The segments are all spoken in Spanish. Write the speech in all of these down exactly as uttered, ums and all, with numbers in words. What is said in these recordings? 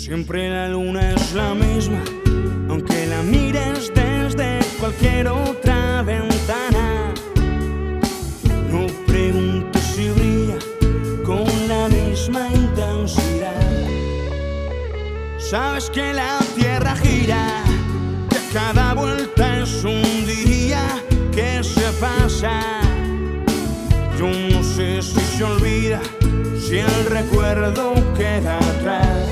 Siempre la luna es la misma, aunque la mires desde cualquier otra ventana. No preguntes si brilla con la misma intensidad. Sabes que la tierra gira, que cada vuelta es un día que se pasa. Yo no sé si se olvida, si el recuerdo queda atrás.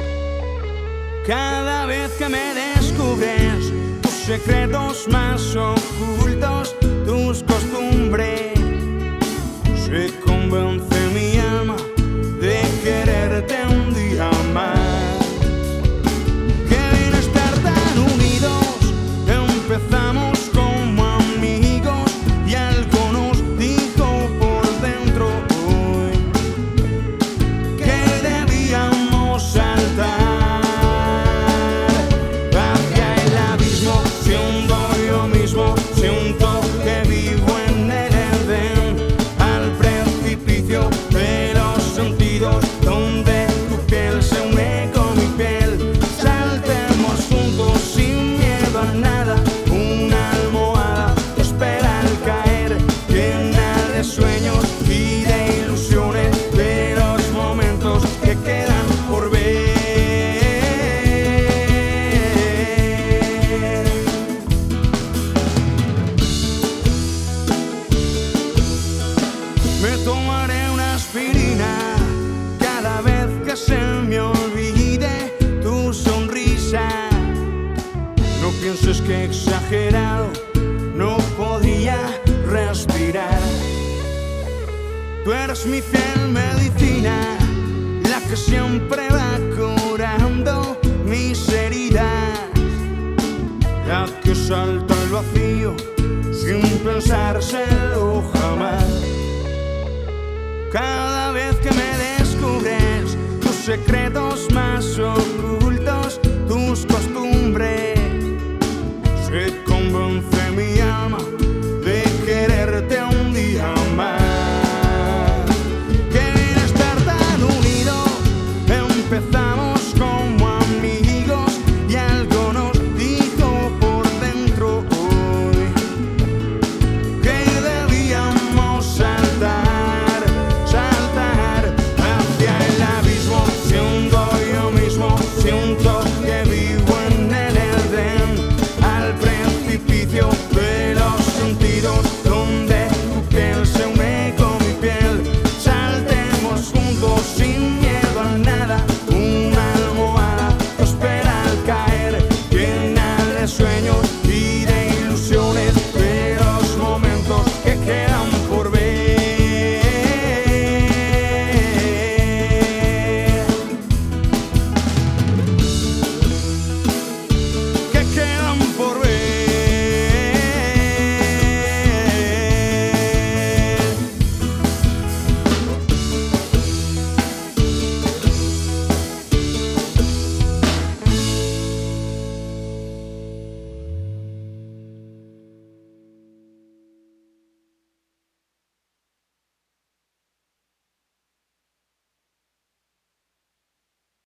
Cada vez que me descubres tus secretos más ocultos, tus costumbres, se convence mi alma de quererte un día más. Qué bien estar tan unidos, empezamos como amigos y algo nos dijo por dentro hoy que debíamos saltar. Me tomaré una aspirina cada vez que se me olvide tu sonrisa. No pienses que exagerado no podía respirar. Tú eres mi fiel medicina, la que siempre va curando mis heridas, la que salta al vacío sin pensárselo jamás. Cada vez que me descubres tus secretos más ocultos, tus costumbres se convierten